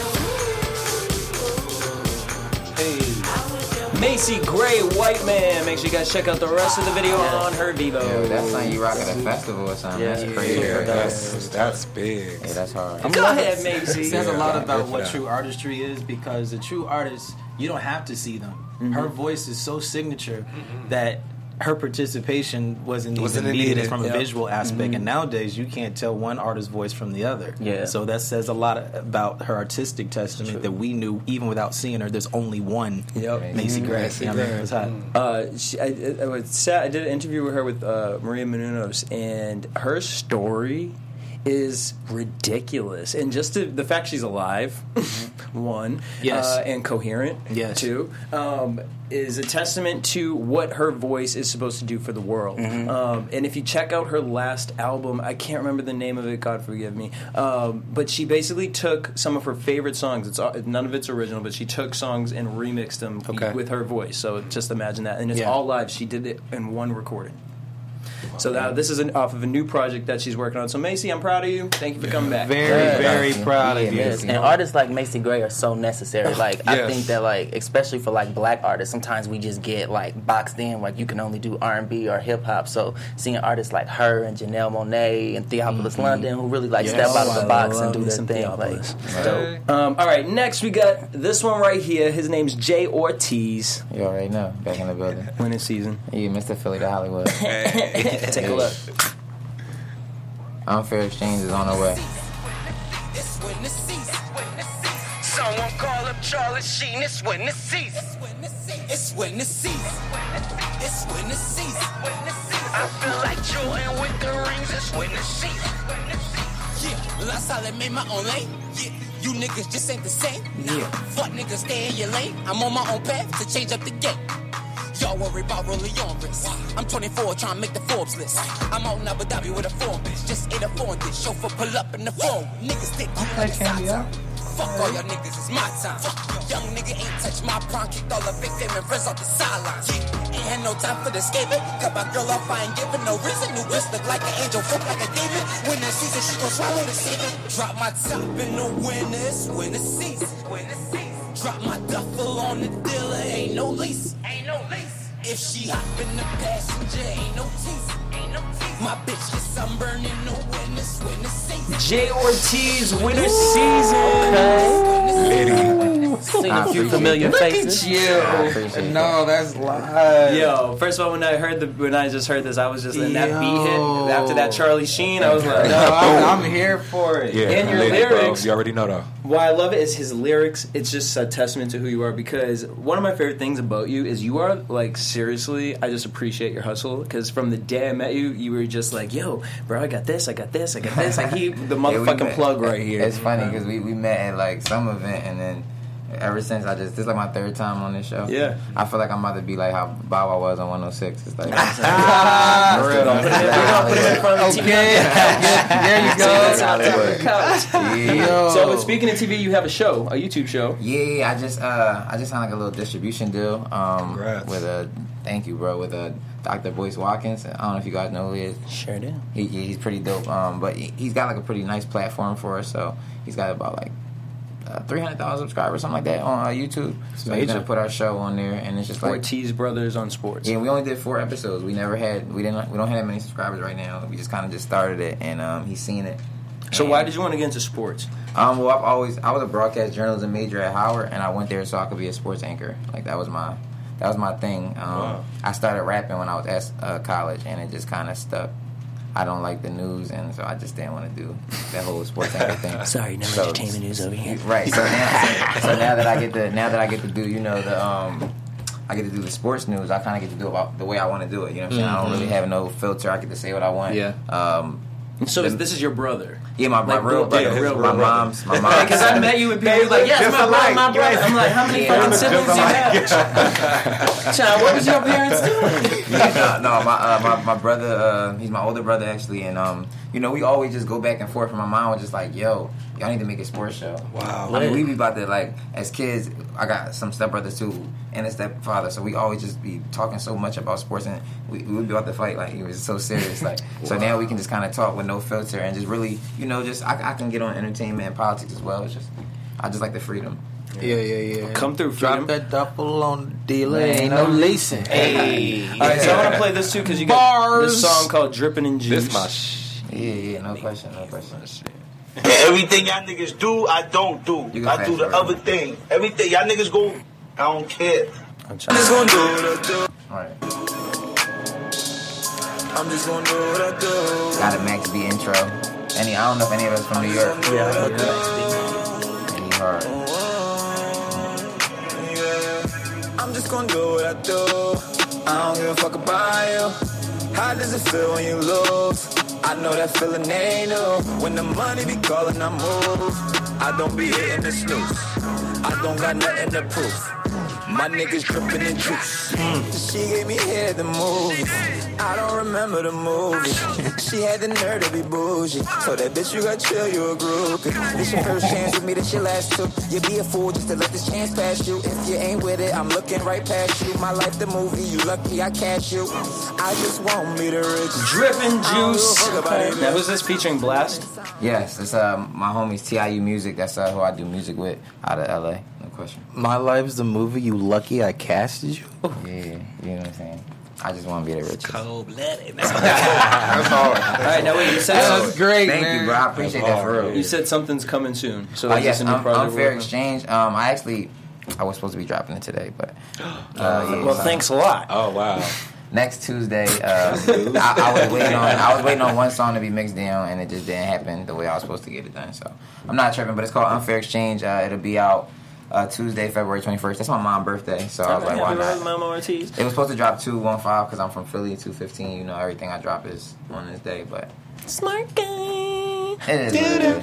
your woo. Macy Gray, White Man. Make sure you guys check out the rest of the video on her Vivo. Yo, that's like you rock at a festival or something. That's crazy. Yeah, that's big. Yeah, that's hard. Go ahead, Macy. It says a lot about what true artistry is, because a true artist, you don't have to see them. Her voice is so signature that her participation wasn't even needed from a visual aspect. And nowadays, you can't tell one artist's voice from the other. Yeah. So that says a lot about her artistic testament that we knew even without seeing her. There's only one Macy Gray. Macy Gray. It was hot. I did an interview with her with Maria Menounos, and her story is ridiculous. And just the fact she's alive one, Yes. and coherent, Yes. two, is a testament to what her voice is supposed to do for the world. And if you check out her last album, I can't remember the name of it, God forgive me, but she basically took some of her favorite songs. None of it's original, but she took songs and remixed them with her voice. So just imagine that. And it's all live. She did it in one recording. So this is off of a new project that she's working on. So Macy, I'm proud of you. Thank you for coming back. Very proud of you. And artists like Macy Gray are so necessary. Like I think that like especially for like black artists, sometimes we just get like boxed in. Like you can only do R&B or hip hop. So seeing artists like her and Janelle Monáe and Theophilus London who really like step out of the box and do their thing. Like dope. All right, next we got this one right here. His name's Jay Ortiz. You already know. Back in the building. Winning season. You Mr. Philly to Hollywood. Take a look. Unfair exchange is on the way. Someone call up Charlie Sheen. It's when the season. It's when the season. It's when the season. I feel like Jordan with the rings. It's when the season. Yeah, last time I made my own lane. Yeah, you niggas just ain't the same. Yeah, fuck niggas, stay in your lane. I'm on my own path to change up the game. Y'all worry about rolling on wrist. I'm 24 trying to make the Forbes list. I'm out in Abu Dhabi with a form bitch. Just ate a foreign dish. Chauffeur pull up in the phone. Niggas think you like time. Fuck all y'all niggas, it's my time. Young nigga ain't touched my prime. Kicked all the big famous friends off the sidelines. Ain't had no time for the escaping. Cut my girl off, I ain't giving no reason. New wrist look like an angel, fuck like a demon. When that season, she gon' swallow the season. Drop my top in the winners, win the season. Drop my duffel on the dealer, ain't no lease. Ain't no lease. If she hop in the passenger, ain't no tease. Ain't no tease. My bitch get sunburned in the winners, win the season. Jay Ortiz, winter season. Seen a few familiar faces. Look at you. No, that's live. Yo, first of all, when I just heard this, I was just in that beat hit. After that Charlie Sheen, I was like, I'm here for it. Yeah, and your lyrics, lyrics. bro. You already know though. Why I love it is his lyrics. It's just a testament to who you are, because one of my favorite things about you is you are like, seriously, I just appreciate your hustle, because from the day I met you, you were just like, yo, bro, I got this, I got this, I got this. Like the motherfucking plug right here. It's funny because we met at like some event, and then ever since this is like my third time on this show. Yeah. I feel like I'm about to be like how Bow Wow was on 106. It's like there you go. So speaking of TV, you have a show, a YouTube show. Yeah, I just signed like a little distribution deal with thank you, bro, with Dr. Boyce Watkins. I don't know if you guys know who he is. Sure do. He's pretty dope. But he's got like a pretty nice platform for us. So he's got about like 300,000 subscribers, something like that, on YouTube. So he's gonna put our show on there, and it's just like Ortiz Brothers on Sports. Yeah, we only did 4 episodes. We don't have that many subscribers right now. We just kind of just started it, and he's seen it. So why did you want to get into sports? Well, I was a broadcast journalism major at Howard, and I went there so I could be a sports anchor. Like that was my thing. I started rapping when I was at college, and it just kind of stuck. I don't like the news, and so I just didn't want to do that whole sports anchor thing. Sorry, no entertainment news over here. Right. So now that I get to do, you know, I get to do the sports news. I kind of get to do it the way I want to do it. You know what I'm saying? I don't really have no filter. I get to say what I want. Yeah. So this is your brother? Yeah, my real brother. Real my mom's. Because I met you with people like, yes, my brother. I'm like, how many fucking siblings do you have? Child, what was your parents doing? My brother. He's my older brother actually, and you know, we always just go back and forth. And my mom was just like, yo, y'all need to make a sports show. Wow. I mean, we be about to, like, as kids, I got some stepbrothers too, and a stepfather, so we always just be talking so much about sports, and we would be about to fight, like, it was so serious, like, so now we can just kind of talk with no filter, and just really, you know, just, I can get on entertainment and politics as well. It's just, I just like the freedom. Yeah. Come through, Drop that duffel on the dealer. Ain't no leasing. Hey. All right, so I want to play this too, because you got this song called Drippin' in Juice. This my Yeah, no question. And everything y'all niggas do, I don't do. I do the other thing. Everything y'all niggas go, I don't care. I'm just gonna do what I do. Alright. I'm just gonna do what I do. Got a Max B intro. I don't know if any of us from New York. Yeah, I heard the Max B. Any hard. I'm just gonna do what I do. I don't give a fuck about you. How does it feel when you lose? I know that feeling ain't new. When the money be calling, I move. I don't be hitting the snooze. I don't got nothing to prove. My niggas dripping in juice. She gave me head the movies. I don't remember the movie. She had the nerve to be bougie. So that bitch, you got chill, you a groupie. This your first chance with me, this your last two. You be a fool just to let this chance pass you. If you ain't with it, I'm looking right past you. My life the movie, you lucky I catch you. I just want me the rich. Drippin' Juice. Now who's this featuring Blast? Yes, it's my homies TIU Music. That's who I do music with out of LA. No question. My Life's the movie. You lucky I casted you. Yeah, you know what I'm saying. I just want to be the richest. Cold-blooded. That's hard. All right, now wait. You said that's great. Thank man. you, bro. I appreciate that for real. You said something's coming soon. So Yes, a new project Unfair working? Exchange. I was supposed to be dropping it today, but well, thanks a lot. Oh wow. Next Tuesday, I was waiting on one song to be mixed down, and it just didn't happen the way I was supposed to get it done. So I'm not tripping, but it's called Unfair Exchange. It'll be out Tuesday, February 21st. That's my mom's birthday, so I was like, why not? Mama Ortiz. It was supposed to drop 2/15 because I'm from Philly. 2/15. You know, everything I drop is on this day, but Smart guy. it is.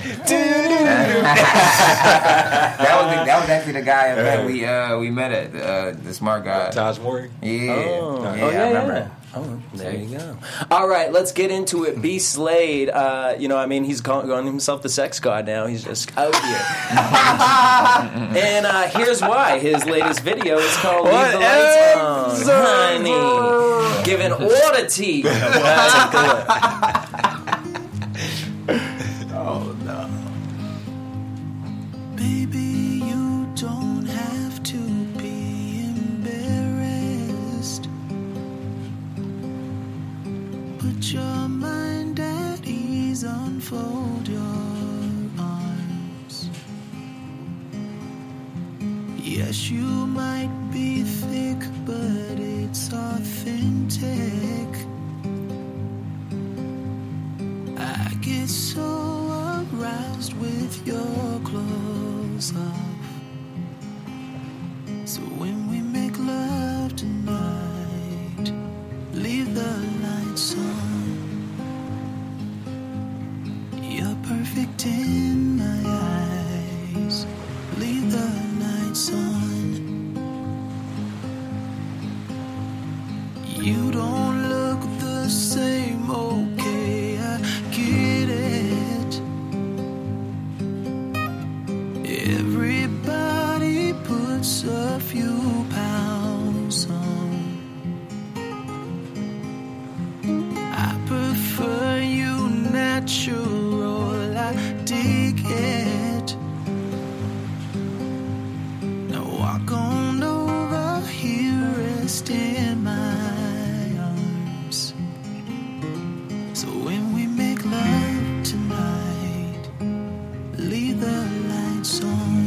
That was actually the guy that we met at the smart guy. Taj Mori. Yeah. Oh, I yeah, remember. yeah. Oh, there you go. All right, let's get into it. B. Slade, he's calling himself the sex god now. He's just out here. And here's why. His latest video is called Leave the Lights On. Honey. Giving order tea. Take a look. Oh, no. Baby, you don't have to be embarrassed. Put your mind at ease, unfold your arms. Yes, you might be thick, but it's authentic. I get so aroused with your clothes off. So when we make love tonight, leave the lights on. You're perfect in my eyes. Leave the lights on. You don't look the same, okay, I get it. Everybody puts a few pounds on. I prefer you natural, I dig it. Now walk on over here, rest in my arms. So when we make love tonight, leave the lights on.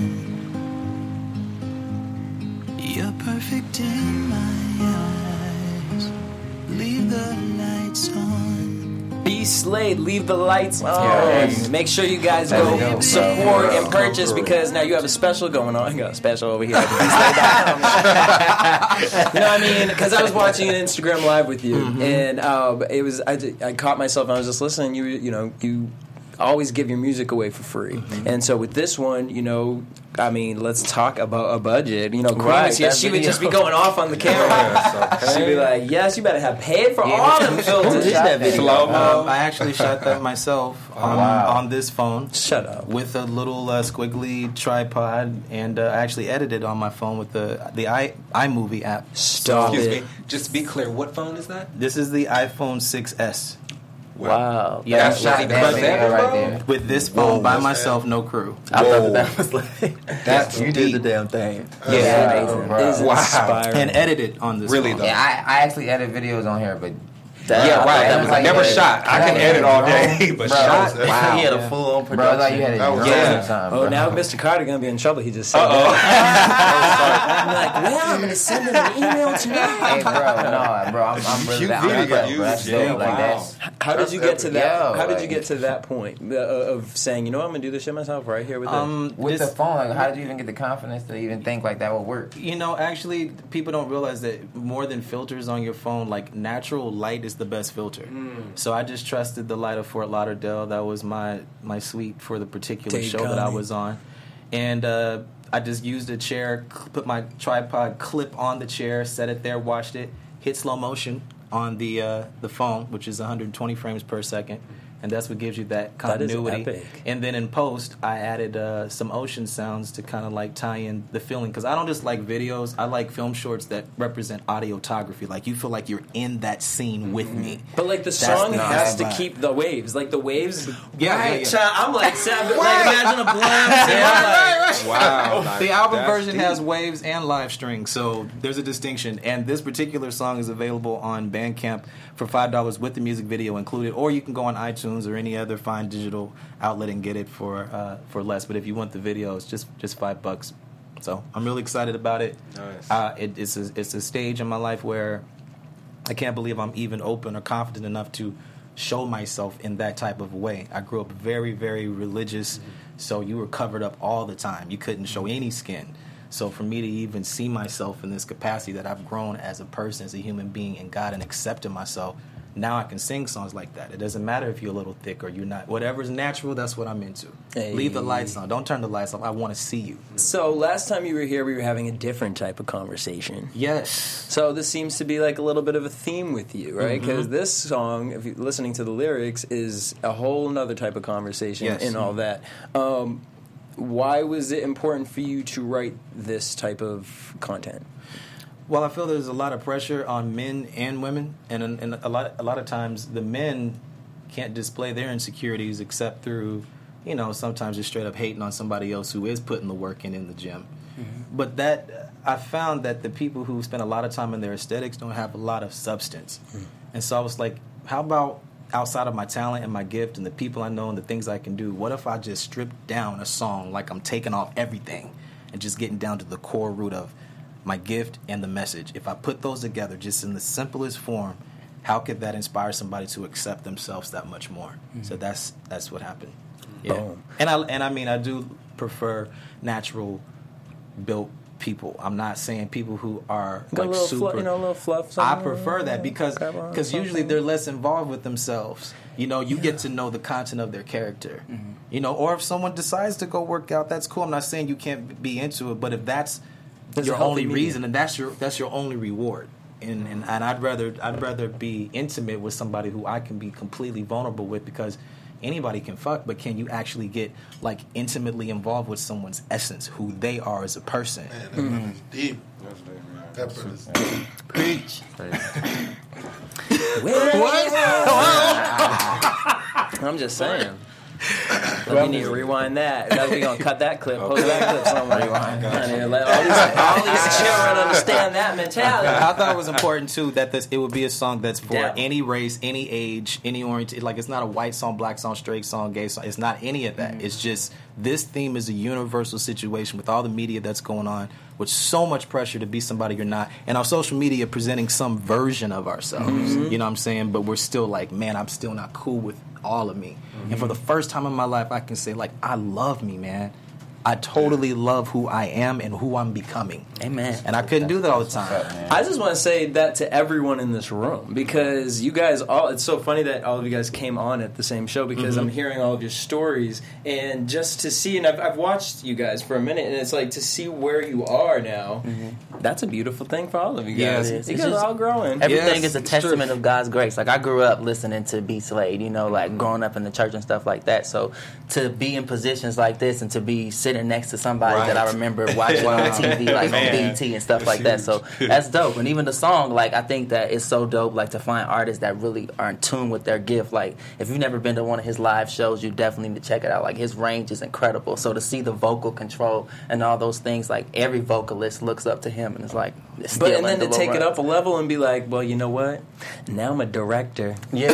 You're perfect in my eyes. Leave the lights on. B. Slade, leave the lights on. Yes. Make sure you guys go support and purchase because now you have a special going on. I got a special over here. At BSlade.com. You know what I mean? Because I was watching an Instagram Live with you, and it was I caught myself and I was just listening. You always give your music away for free, and so with this one, I mean, let's talk about a budget. Queen was here, she would just be going off on the camera. She'd be like, yes, you better have paid for all them filters. I actually shot that myself on this phone. Shut up. With a little squiggly tripod, and I actually edited on my phone with the iMovie app. Excuse me. Just to be clear, what phone is that? This is the iPhone 6S. Wow. Yeah, That's shot that right there. With this phone by myself, no crew. I thought that was like That's you did the damn thing. Yeah, Wow. Inspiring. And edited on this phone. Yeah, I actually edit videos on here, but Yeah, right. That was like Never shot. I can edit all day, but shot. Wow. He had a full on Bro, I thought production. you had That a was- yeah. Oh, now Mr. Carter gonna be in trouble. He just said that. I'm like, well, I'm gonna send him an email tonight. Hey, bro, I'm really that. I'm got bro. That's used. dope. Like that's. How did you get to that? Yo, How did you like- get to that point of saying, I'm gonna do this shit myself right here with it? With the phone, like, how did you even get the confidence to even think like that would work? Actually, people don't realize that more than filters on your phone, like natural light is is the best filter. So I just trusted the light of Fort Lauderdale. That was my suite for the particular show that I was on. And I just used a chair, put my tripod clip on the chair, set it there, watched it, hit slow motion on the phone, which is 120 frames per second. And that's what gives you that continuity. That is epic. And then in post, I added some ocean sounds to kind of like tie in the feeling. Because I don't just like videos. I like film shorts that represent audiography. Like you feel like you're in that scene with me. But like the song has to keep the waves. Like the waves. Yeah. I'm like, imagine a blast. Wow. The album version has waves and live strings. So there's a distinction. And this particular song is available on Bandcamp for $5 with the music video included. Or you can go on iTunes or any other fine digital outlet and get it for less. But if you want the video, it's just $5. So I'm really excited about it. Nice. It's a stage in my life where I can't believe I'm even open or confident enough to show myself in that type of way. I grew up very, very religious, so you were covered up all the time. You couldn't show any skin. So for me to even see myself in this capacity that I've grown as a person, as a human being in God and accepted myself, now I can sing songs like that. It doesn't matter if you're a little thick or you're not. Whatever's natural, that's what I'm into. Hey. Leave the lights on. Don't turn the lights off. I want to see you. So last time you were here, we were having a different type of conversation. Yes. So this seems to be like a little bit of a theme with you, right? Because this song, if you're listening to the lyrics, is a whole nother type of conversation and all that. Why was it important for you to write this type of content? Well, I feel there's a lot of pressure on men and women, and a lot of times the men can't display their insecurities except through, sometimes just straight up hating on somebody else who is putting the work in the gym. Mm-hmm. But I found that the people who spend a lot of time in their aesthetics don't have a lot of substance. Mm-hmm. And so I was like, how about outside of my talent and my gift and the people I know and the things I can do, what if I just stripped down a song like I'm taking off everything and just getting down to the core root of my gift and the message? If I put those together just in the simplest form, how could that inspire somebody to accept themselves that much more? Mm-hmm. So that's what happened. Yeah. Boom. And I do prefer natural built people. I'm not saying people who are like super. A little fluff. I prefer that because usually they're less involved with themselves. You get to know the content of their character. Mm-hmm. Or if someone decides to go work out, that's cool. I'm not saying you can't be into it, but if that's your only reason, and that's your only reward. And I'd rather be intimate with somebody who I can be completely vulnerable with, because anybody can fuck, but can you actually get like intimately involved with someone's essence, who they are as a person? Man, that's deep. That part is deep. Preach. I'm just saying. We need to rewind that. We're going to cut that clip, post that clip somewhere. Let all these children understand that mentality. I thought it was important, too, that it would be a song that's for any race, any age, any orientation. Like, it's not a white song, black song, straight song, gay song. It's not any of that. Mm-hmm. It's just this theme is a universal situation with all the media that's going on, with so much pressure to be somebody you're not. And our social media presenting some version of ourselves. Mm-hmm. You know what I'm saying? But we're still like, man, I'm still not cool with all of me. Mm-hmm. And for the first time in my life, I can say, like, I love me, man. I totally love who I am and who I'm becoming. Amen. And I couldn't do that all the time. I just want to say that to everyone in this room, because you guys all, it's so funny that all of you guys came on at the same show, because I'm hearing all of your stories, and just to see, and I've watched you guys for a minute, and it's like to see where you are now, that's a beautiful thing for all of you guys. Yeah, you guys are all growing. Everything is a testament of God's grace. Like, I grew up listening to B. Slade, like growing up in the church and stuff like that. So to be in positions like this and to be sitting next to somebody that I remember watching on TV, like on BET and stuff like that. So that's dope. And even the song, like, I think that it's so dope, like, to find artists that really are in tune with their gift. Like, if you've never been to one of his live shows, you definitely need to check it out. Like, his range is incredible. So to see the vocal control and all those things, like, every vocalist looks up to him, and it's like, it's still and then to take it up a level and be like, well, you know what? Now I'm a director. Yeah.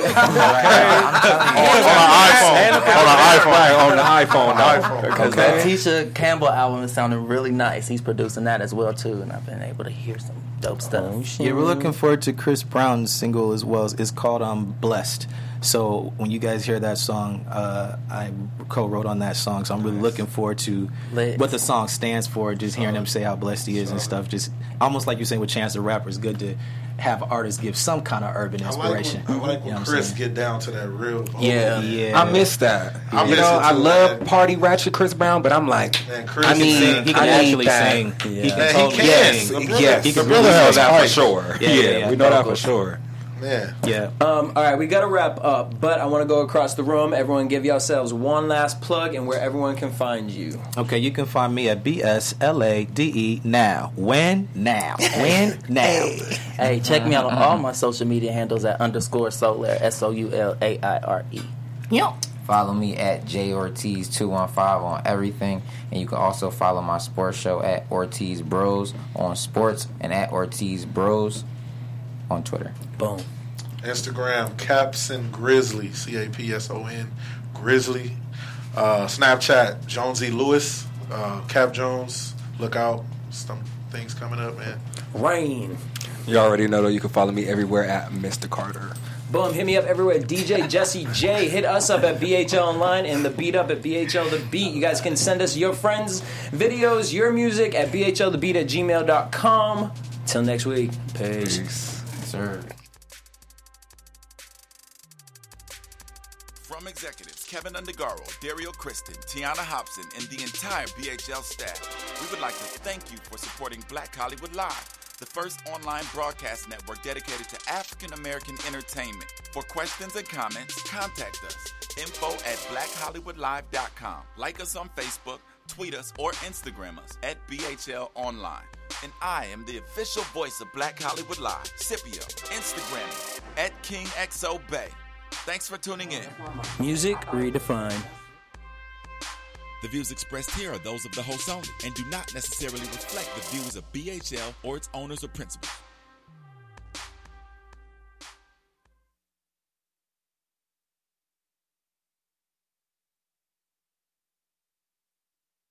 On the iPhone. Okay. Tisha Campbell album is sounding really nice. He's producing that as well too, and I've been able to hear some dope stuff. Yeah, we're looking forward to Chris Brown's single as well. It's called Blessed. So when you guys hear that song, I co-wrote on that song. So I'm really looking forward to what the song stands for. Just hearing him say how blessed he is and stuff. Just almost like you're saying with Chance the Rapper, it's good to have artists give some kind of urban inspiration. I like when Chris get down to that real vocal. Yeah. I miss that. I miss it I too, love man. Party Ratchet Chris Brown, but I'm like, Man, Chris I mean, he can actually sing. He can totally sing. Yes, He the can brother really has sing. that for sure. Yeah, we know that for sure. Man. Yeah. All right, we got to wrap up, but I want to go across the room. Everyone give yourselves one last plug and where everyone can find you. Okay, you can find me at BSLADE now. When? Now. When? Now. Hey, check me out on all my social media handles at _Soulaire, SOULAIRE. Yo. Follow me at JOrtiz215 on everything. And you can also follow my sports show at Ortiz Bros on sports and at Ortiz Bros on Twitter. Boom. Instagram, Capson Grizzly, CAPSON Grizzly. Snapchat, Jonesy Lewis, Cap Jones. Look out, some things coming up, man. Rain. You already know, though, you can follow me everywhere at Mr. Carter. Boom, hit me up everywhere. DJ Jesse J. Hit us up at BHL Online and the Beat up at BHL The Beat. You guys can send us your friends' videos, your music at BHLTheBeat@gmail.com. Till next week. Peace. Sir. From executives Kevin Undergaro, Dario Kristen, Tiana Hobson, and the entire BHL staff, we would like to thank you for supporting Black Hollywood Live, the first online broadcast network dedicated to African American entertainment. For questions and comments, contact us. info@blackhollywoodlive.com. Like us on Facebook, tweet us, or Instagram us at BHL Online. And I am the official voice of Black Hollywood Live, Scipio, Instagram at KingXOBay. Thanks for tuning in. Music redefined. The views expressed here are those of the host only and do not necessarily reflect the views of BHL or its owners or principals.